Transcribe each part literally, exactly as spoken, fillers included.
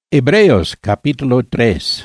Hebreos capítulo tres.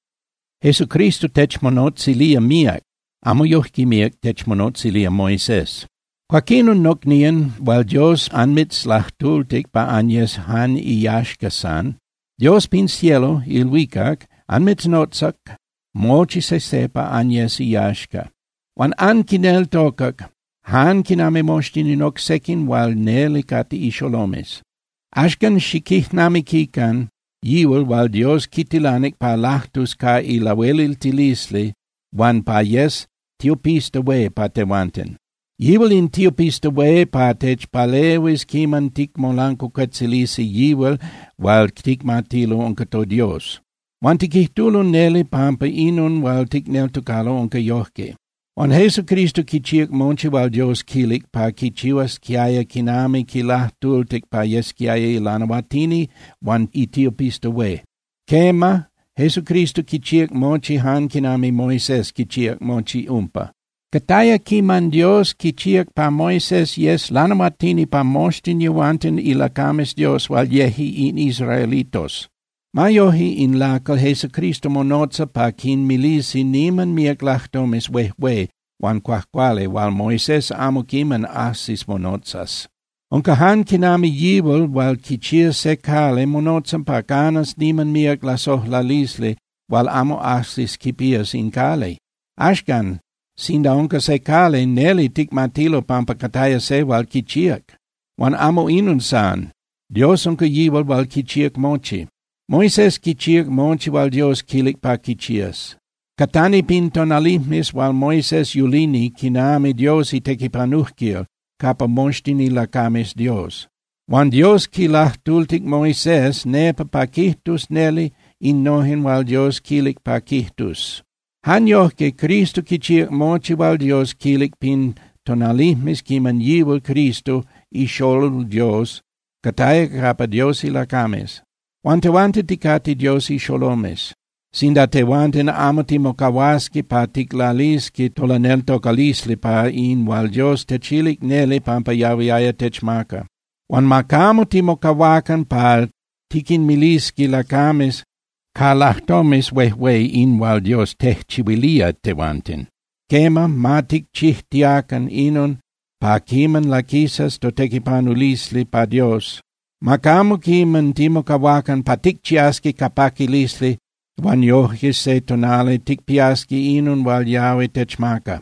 Jesucristo techmonotzilia miak, amo yohki miak techmonotzilia Moises. Quaquinun nocnian, while Dios anmitzlachtultic pa anyes han iyashkasan, Dios pin cielo ilwikak anmitznotsak, mochi se sepa anyes iyashka. Wan an kinel tokak, han kiname moshtininok sekin while nelikati isholomes. Ashkan shikichnami kikan, yiwel while Dios kitilanik pa lachtus ka ilawelil tilisli, wan pa yes tiopista we pa tewanten. Yiwel in tiopista we pa tech palewis kiman tikmolanko katsilisi yiwel while tikmatilo onkato Dios. Wan tikihtulo neli pampa inun while tikneltukalo onka yohke. Wan Jesu Cristo kichiak monchi while Dios kilik pa kichiwas kiaya kinami kilahtultik pa yes kiaya ilanawatini wan itiopista we. Kema, Jesu Cristo kichiak monchi han kinami Moises kichiak monchi umpa. Kataya kiman Dios kichiak pa Moises yes lanawatini pa moshtin yuanten ilakames Dios wal yehi in Israelitos. Mayohi in lakal Jesu Cristo monotsa pa kin milisi niman miak lachtomis wehwe wan quahquale wal Moises amo kiman asis monotsas. Onkahan kinami yiwel wal kichia sekale monotsam pa kanas niman miak lasohlalisle wal amo asis kipias in kale. Ashkan, sinda onka sekale neli tikmatilo pampa kataya se wal kichiak. Wan amo inun san, Dios onka yiwel wal kichiak mochi. Moises kichiak monchi wal Dios kilik pa kichias. Katani pintonalismis wal Moises yulini kinami Dios itekipanuhkil kapa monstini lakames Dios. Wan Dios kilahtultik Moises nepa pa kihtus neli innohin wal Dios kilik pa kihtus. Hanyohke Cristo kichiak monchi wal Dios kilik pintonalismis kiman yiwel Cristo ishol Dios kataya kapa Dios ilakames. Wan tewante tikati Dios isholomes. Sinda tewanten amati mokawaski pa tiklaliski tolanel tokalisli pa in wal Dios techilik neli pampa yawiaya techmaka. Wan makamo timokawakan pa tikin miliski lakames kalahtomis wehwe in wal Dios techchiwilia tewanten. Kema matik chihtiakan inon pa kiman lakisas totekipanulisli pa Dios. Makamo kiman timokawakan patikchiaski kapakilisli, wan yohis se tonale tikpiaski inun wal Yahweh techmaka.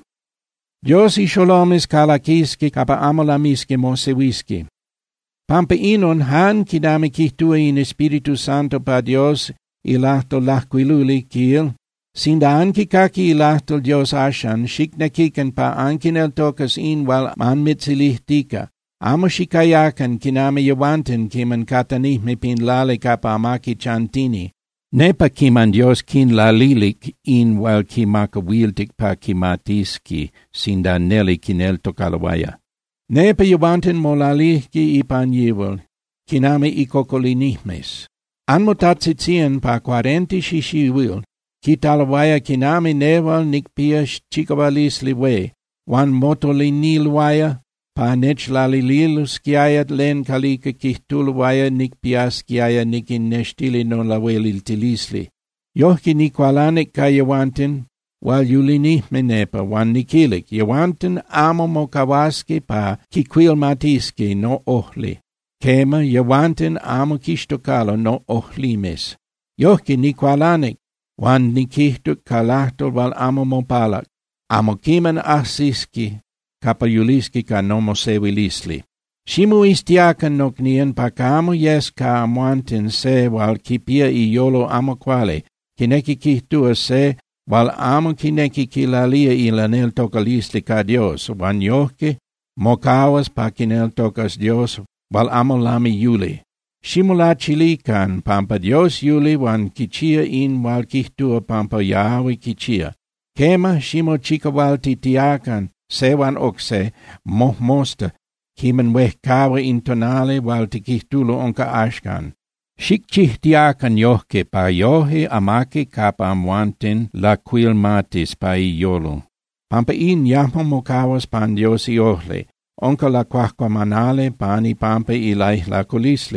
Dios isholomis kalakiski kapa amolamiski mosewiski. Pampa inun han kidami kihtua in Espiritu Santo pa Dios ilahto lahquiluli kiel, sinda anki kaki ilahto Dios ashan, shikna kikan pa ankinel tokas in wal manmitzilihtika. Amo shikayakan kinami yawanten kiman katanihme pin lale kapa amaki chantini. Nepa kiman Dios kin lalilik in wal kimakawiltik pa kimatiski sinda neli kinel tokalawaya. Nepa yawanten molalihki ipan yiwel kinami ikokolinihmes. Anmotatsitsien pa quarenti shishiwil kitalawaya kinami neval nikpia chikawalisliwe wan motolinilwaya pa nech lalililus kiayat len kalika kihtulwaya nikpias kiaya nikin neshtili non lawelil tilisli. Yohki nikwalanik ka yawantin, wal yulini menepa wan nikilik, yawantin amo mokawaski pa kikwil matiski no ohli. Kema yawantin amo kishtokalo no ohlimes. Yohki nikwalanik, wan nikihtuk kalahtol wal amo mopalak, amo kiman asiski, kapa yuliski ka nomo sewilisli. Shimu istiakan noknien pa kamo yes ka amuantin se wal kipia iyolo amo kwale, kineki kihtua se wal amo kineki kilalia ilanel tokalisli ka Dios, wan yohke mokawas pa kinel tokas Dios wal amo lami yuli. Shimu la chilikan pampa Dios yuli wan kichia in wal kihtua pampa Yahweh kichia. Kema shimo chika wal titiakan sewan okse mohmosta kimen wehkawa intonale wal tikihtulo onka ashkan. Shikchihtiakan yohke pa yohe amake kapa amuanten la quil matis pa iyolo. Pampa in yahmo mokawas pan Dios iohle, onka la quahquamanale pani pampa ilaih la kulisli.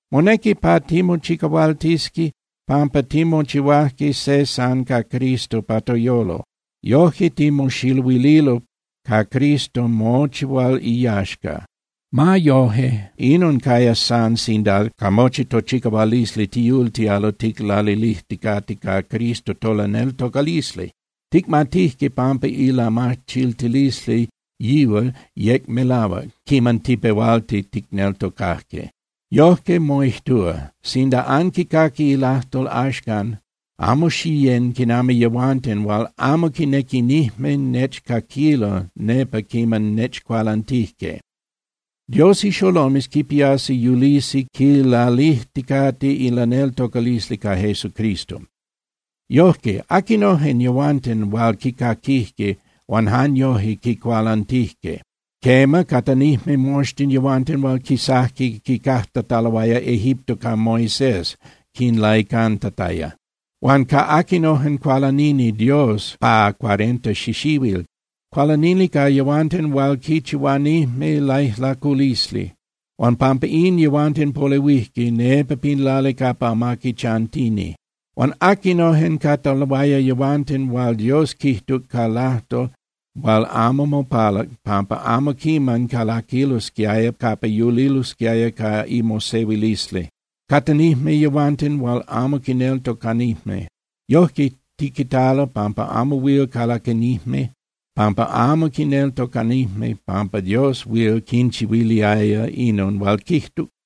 Moneki pa timo chikawaltiski, pampa timo chiwahki se san ka Cristo patoyolo. Yohi timo shilwililo ka Cristo mochiwal iyashka. Ma yohe, inun kaya san sindal kamochito chikawalisli tiulti alo tiklalilihtikati ka Cristo tolanel tokalisli. Tikmatihki pampa ila machiltilisli yiwa yek melawa, kiman tipewalti tiknel tokahke. Yohke moihtua, sinda anki kaki ilahtol ashkan, amo shien kinami yawanten wal amo kineki nihme nech kakilo nepa kiman nech kwalantihke. Diosi sholomis kipiasi yulisi kilalihtikati ilanel tokalisli ka Jesu Kristo. Yohke, akinohen yawanten wal kikakihke, wanhan yohi kikwalantihke. Kema katanihme moshtin yawanten wal kisahki kikahta talawaya Egipto ka Moises, kin laikan tataya. Wan ka akinohen kwalanini Dios pa cuarenta shishiwil, kwalanini ka yawanten wal kichiwanihme laihlakulisli. Wan pampain yawanten polewihki ne papinlale ka pamaki chantini. Wan akinohen katalawaya yawanten wal Dios kihtuk kalahto, wal amo mopalak, pampa amo kiman kalakilus kiaya kapa yulilus kiaya ka imosewilisle. Katanihme yawanten wal amo kinelto kanihme. Yohki tikitalo pampa amo will kalakanihme, pampa amo kinelto kanihme, pampa Dios will kinchiwiliaya inon wal kihtuk